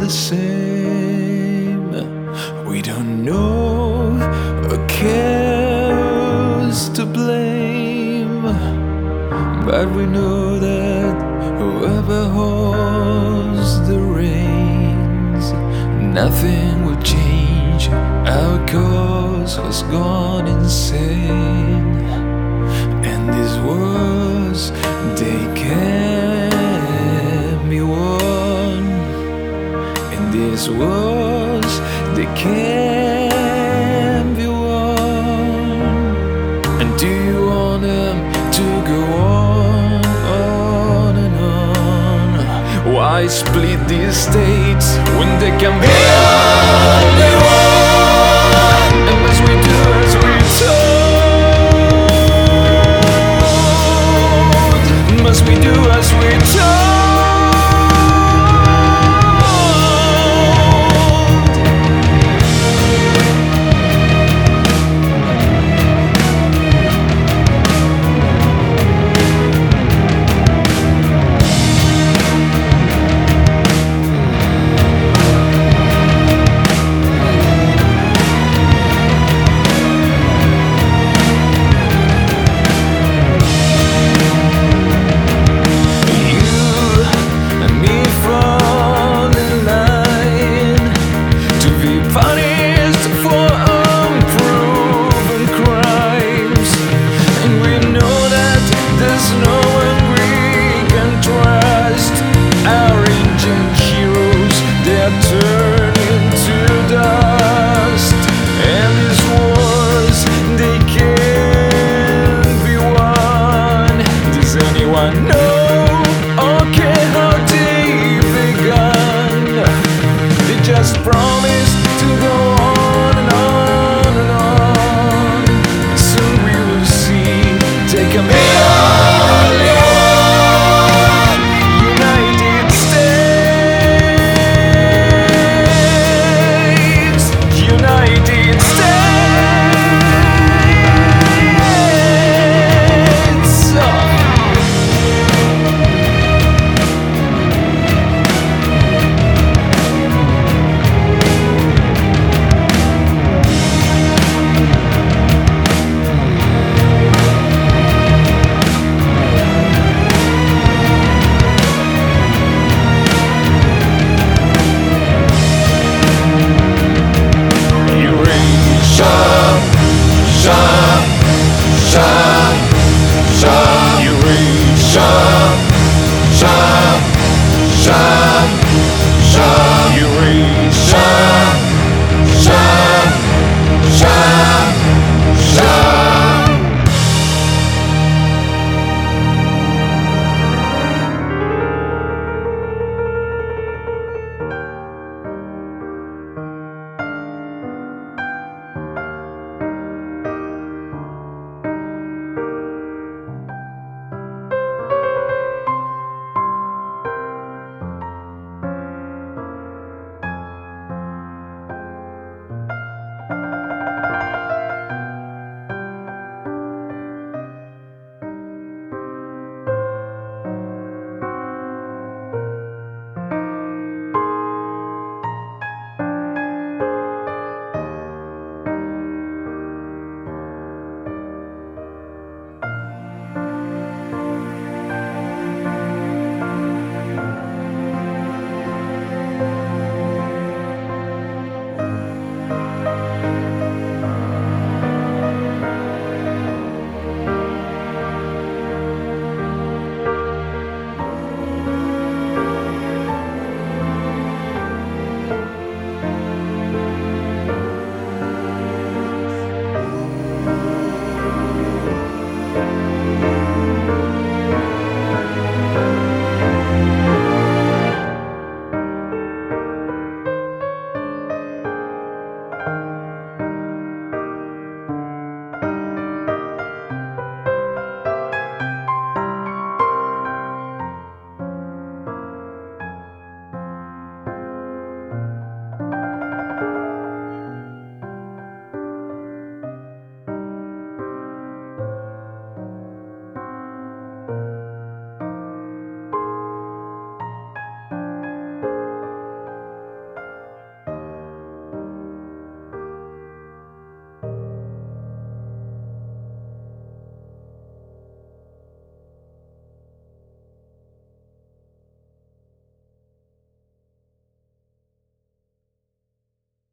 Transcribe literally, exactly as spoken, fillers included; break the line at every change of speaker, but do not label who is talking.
the same. We don't know who cares to blame, but we know that whoever holds the reins, nothing will change. Our cause has gone insane, and these wars, they can't be won. And these wars, they can't be won. And do you want them to go on, on and on? Why split these states when they can be only one? And must we do as we're told? Must we do as we're told? Just promise to go on and on and on. Soon we will see. Take a million United States, United States. Oh. Shine, shine, shine.